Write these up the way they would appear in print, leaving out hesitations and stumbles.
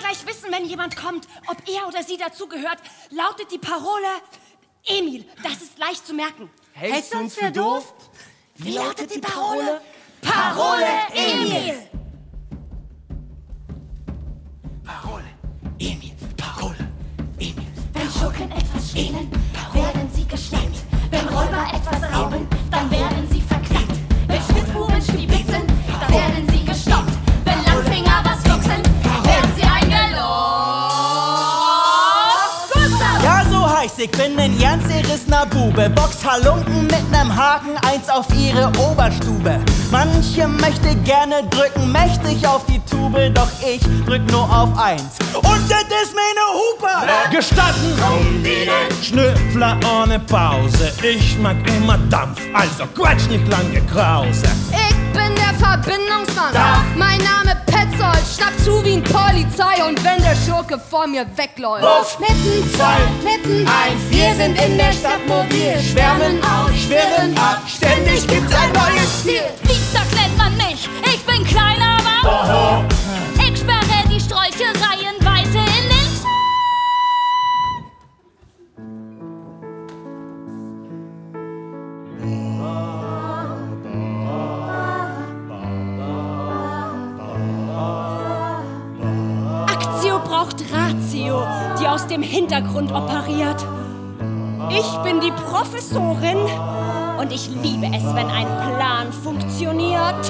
gleich wissen, wenn jemand kommt, ob er oder sie dazugehört. Lautet die Parole Emil. Das ist leicht zu merken. Hältst du uns für doof? Wie lautet die Parole? Parole Emil. Parole Emil, Parole Emil. Wenn Schurken etwas stehlen, werden sie geschnappt. Wenn Räuber etwas rauben, dann werden sie verknackt. Wenn Spitzbuben stiebitzen, dann werden sie gestoppt. Wenn Langfinger was luchsen, werden sie eingeloggt. Gustav! Ja, so heißt ich bin ein ganz gerissener Bube. Box Halunken mit nem Haken, 1 auf ihre Oberstube. Manche möchte gerne drücken mächtig auf die Tube, doch ich drück nur auf 1. Und das ist meine Hupe! Gestatten, Schnüffler ohne Pause. Ich mag immer Dampf, also quatsch nicht lange Krause. Ich bin der Verbindungsmann. Mein Name Petzold, schnapp zu wie ein Polizei. Und wenn der Schurke vor mir wegläuft. Wuff. Mitten, zwei, mitten, Eins, wir sind in der Stadt mobil, schwärmen auf, schwirren ab, ständig gibt's ein neues Ziel. Dienstag nennt man mich, ich bin klein, aber ich sperre die Strolche reihenweise in den Zoo. Actio braucht Ratio, die aus dem Hintergrund operiert. Ich bin die Professorin und ich liebe es, wenn ein Plan funktioniert.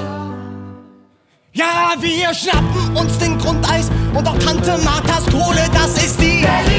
Ja, wir schnappen uns den Grundeis und auch Tante Marthas Kohle, das ist die Berlin.